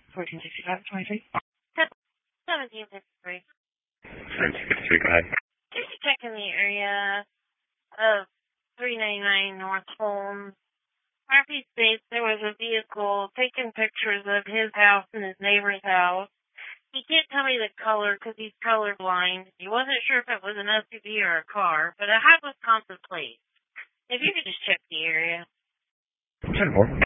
1465, 23. 1753. 1753, go ahead. Just checking the area of 399 North Holmes. Murphy states there was a vehicle taking pictures of his house and his neighbor's house. He can't tell me the color because he's colorblind. He wasn't sure if it was an SUV or a car, but it had Wisconsin plates. If you could just check the area. 10-4.